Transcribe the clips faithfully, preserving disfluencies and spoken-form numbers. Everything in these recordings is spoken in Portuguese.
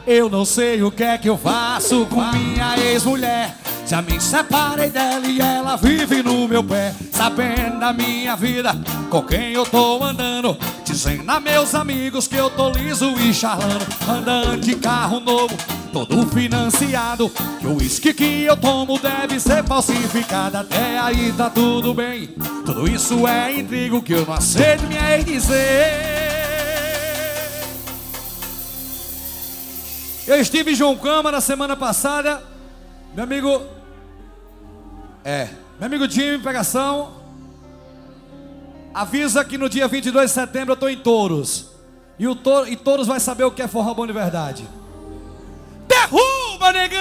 Eu não sei o que é que eu faço com minha ex-mulher. Já me separei dela e ela vive no meu pé, sabendo da minha vida, com quem eu tô andando, dizendo a meus amigos que eu tô liso e charlando, andando de carro novo, todo financiado, que o uísque que eu tomo deve ser falsificado. Até aí tá tudo bem, tudo isso é intrigo que eu não aceito minha ex dizer. Eu estive em João Câmara semana passada. Meu amigo... É, meu amigo Jimmy, pegação, avisa que no dia vinte e dois de setembro eu tô em Touros. E, o Touro, e Touros vai saber o que é forró bom de verdade. Derruba, negão!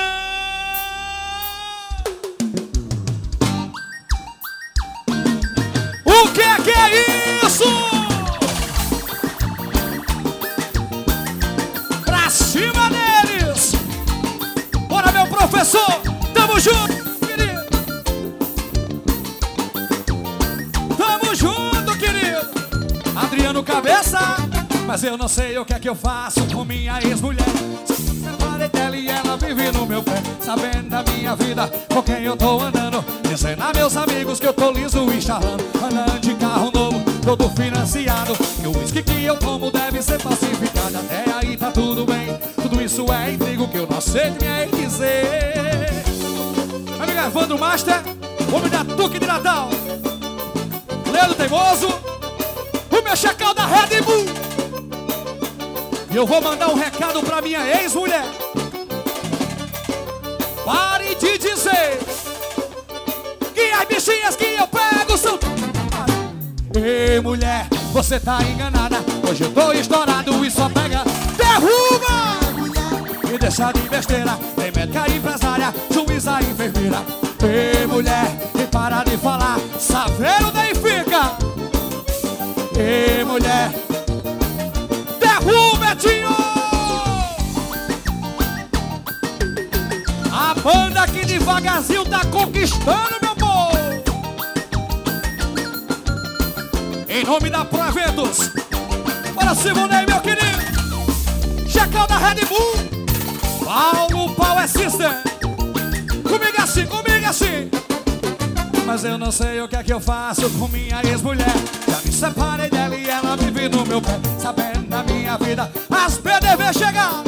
O que é que é isso? Pra cima deles! Bora, meu professor! Tamo junto! Adriano Cabeça. Mas eu não sei o que é que eu faço com minha ex-mulher. Separei dela e ela vive no meu pé, sabendo da minha vida, com quem eu tô andando, dizendo a meus amigos que eu tô liso e charlando, andando de carro novo, todo financiado, que o uísque que eu tomo deve ser falsificado. Até aí tá tudo bem, tudo isso é intrigo que eu não sei de me dizer. Amigo Evandro Master, homem da Tuque de Natal, Leandro Teimoso, o meu chacal da Red Bull. E eu vou mandar um recado pra minha ex-mulher. Pare de dizer que as bichinhas que eu pego são... Ei, mulher, você tá enganada. Hoje eu tô estourado e só pega. Derruba! E deixa de besteira. Tem médica, empresária, juíza, enfermeira. Ei, mulher, e para de falar. Saveiro daí fica. Ei, mulher, derruba, Betinho! A banda aqui devagarzinho tá conquistando, meu povo! Em nome da Pro Eventos, bora Simonei, meu querido! Chacal da Red Bull, Paulo Power System. Comigo assim, comigo assim. Mas eu não sei o que é que eu faço com minha ex-mulher. Já me separei dela e ela vive no meu pé, sabendo da minha vida, as P D V chegaram.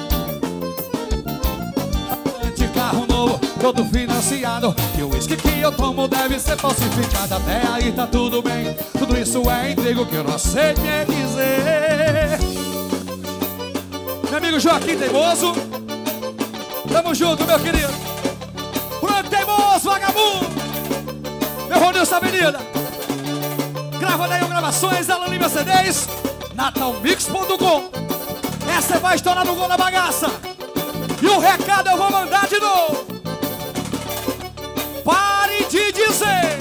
De carro novo, todo financiado, e o uísque que eu tomo deve ser falsificado. Até aí tá tudo bem, tudo isso é intrigo que eu não sei me dizer. Meu amigo Joaquim Teimoso, tamo junto, meu querido. Pronto, Teimoso, vagabundo. Meu Ronilson Avenida, grava daí gravações, Alan Lima C Ds, natal mix ponto com. Essa vai estourar no gol da bagaça. E o recado eu vou mandar de novo. Pare de dizer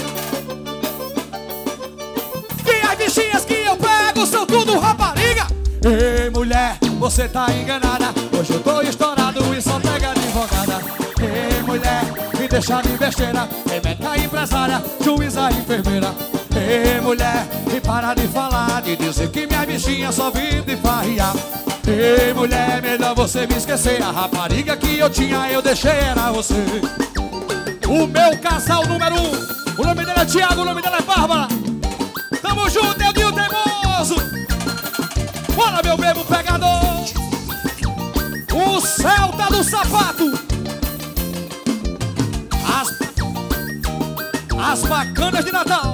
que as bichinhas que eu pego são tudo rapariga. Ei, mulher, você tá enganada. Hoje eu tô estourado e só pega advogada. Ei, mulher, me deixa de besteira. Ei, médica, empresária, juíza, enfermeira. Ei, mulher, e para de falar, de dizer que minha bichinha só vive farriar. Ei, mulher, melhor você me esquecer. A rapariga que eu tinha, eu deixei, era você. O meu casal número um. O nome dela é Thiago, o nome dela é Bárbara. Tamo junto, Eudinho Teimoso. Bora, meu bebo pegador. O Celta do Sapato. As, as bacanas de Natal.